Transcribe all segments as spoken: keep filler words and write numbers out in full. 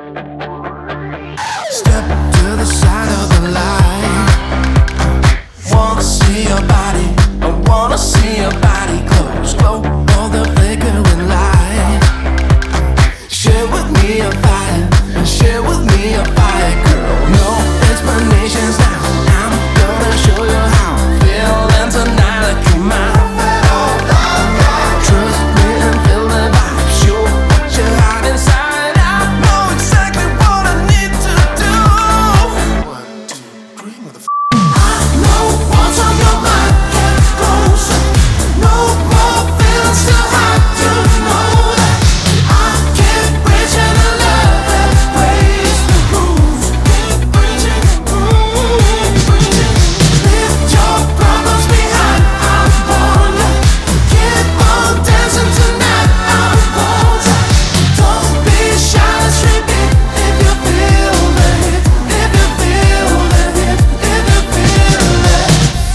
Step to the side of the light. Wanna see your body, I wanna see your body close. Glow of the flickering light. Share with me a fire, and share with me a fire, girl. No explanations now, I'm gonna show you how I'm feeling tonight. Like you might trust me and feel the vibe. Show what you hide inside. I know exactly what I need to do. One, two, three, motherfucker. I know what's on your mind. Get closer. No more feelings to hide. You know that I can't reach into love that breaks the rules. Keep breaching, mm, breaching. Leave your problems behind. I want you. Keep on dancing tonight. I want you. Don't be shy, let's repeat. If you feel the hit, if you feel the hit, if you feel it.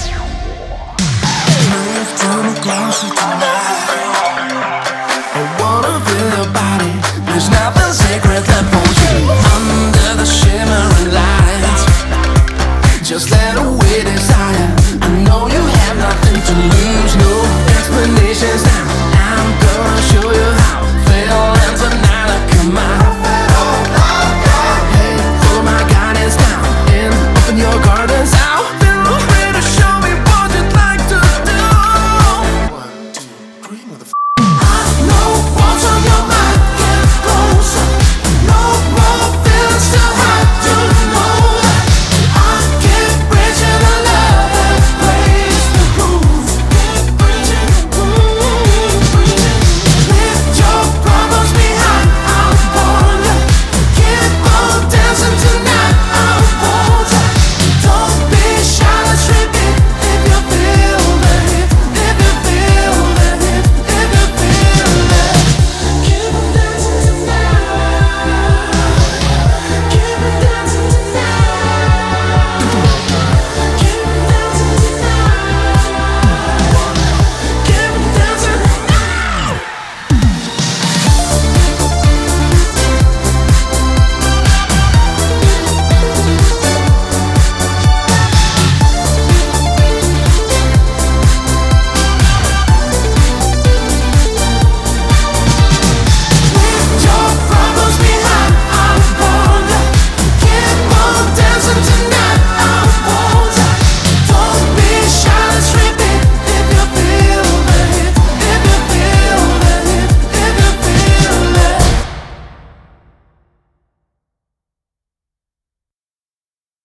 Move to me closer tonight. I wanna feel your body. There's nothing sacred left for you. Under the shimmering lights, just let the weight